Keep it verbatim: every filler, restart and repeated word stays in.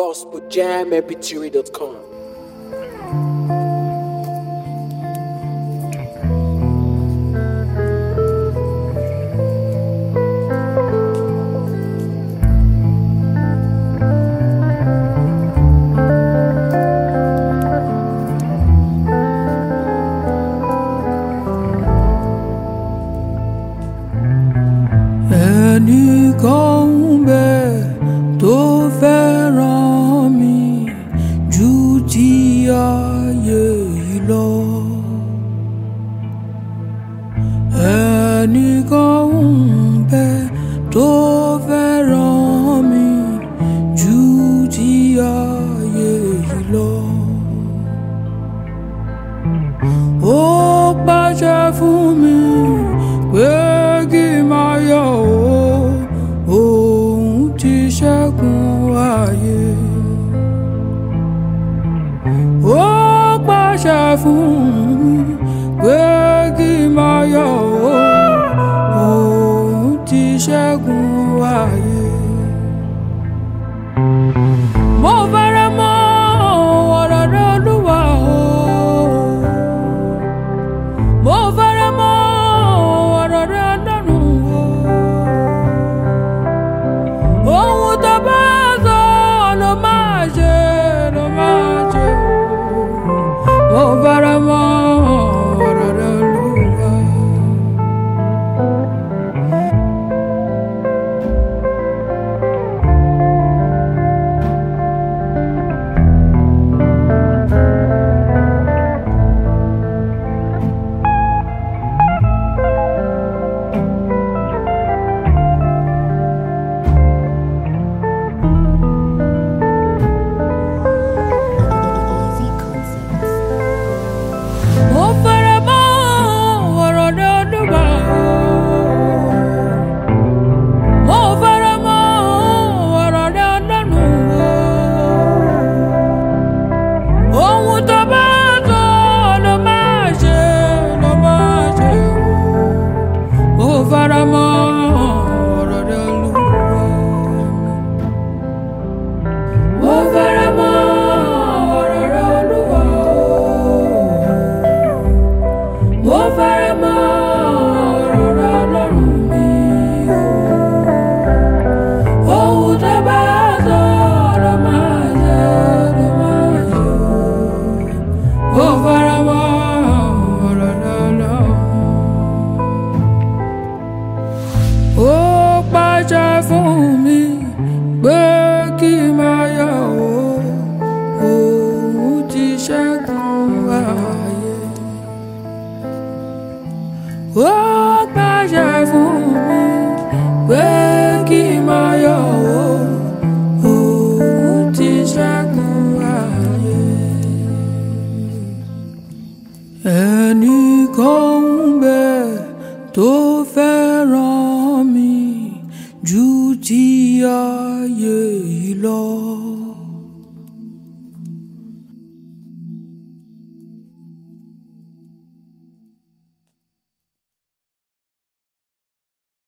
gospel jam m p three dot com. Ẹnìkan ń bẹ tó fẹ́ràn mi ju ti ayé yìí lọ. Ẹnìkan ń bẹ tó fẹ́ràn mi ju ti ayé yìí lọ. Ó pàṣẹ fún mi pé kí n máa yọ̀ ó, òun ti ṣẹ́gun ayé. Ó pàṣẹ fún mi pé kí n máa yọ̀ ó, òun ti ṣẹ́gun ayé. Mo fẹ́rẹ̀ mọ́ ọ̀rọ̀ rẹ̀ Olúwa o. Mo fẹ́rẹ̀ mọ́ ọ̀rọ̀ rẹ̀ Ọlọ́run o. Ohun tó bá sọ ló máa ṣe, ló máa ṣe. Mo fẹ́rẹ̀ mọ́ ọ̀rọ̀ rẹ̀ Olúwa. Mo fẹ́rẹ̀ mọ́ ọ̀rọ̀ rẹ̀ Olúwa o. Mo fẹ́rẹ̀ mọ́ ọ̀rọ̀ rẹ̀ Ọlọ́run o. Ohun tó bá sọ ló máa ṣe, ló máa ṣe o. Mo fẹ́rẹ̀ mọ́ ọ̀rọ̀ rẹ̀ Olúwa. Mo fẹ́rẹ̀ mọ́ ọ̀rọ̀ rẹ̀ Olúwa o. Mo fẹ́rẹ̀ mọ́ ọ̀rọ̀ rẹ̀ Ọlọ́run mi o. Ohun tó bá sọ ló máa ṣe, ló máa ṣe o. Mo fẹ́rẹ̀ mọ́ ọ̀rọ̀ rẹ̀ Ọlọ́run. Ó pàṣẹ fún mi pé kí n máa yọ̀ ó, òun ti ṣẹ́gun ayé. Ó pàṣẹ fún mi pé kí n máa yọ̀ ó, òun ti ṣẹ́gun ayé. Ẹnìkan ń bẹ tó fẹ́ràn mi ju ti ayé.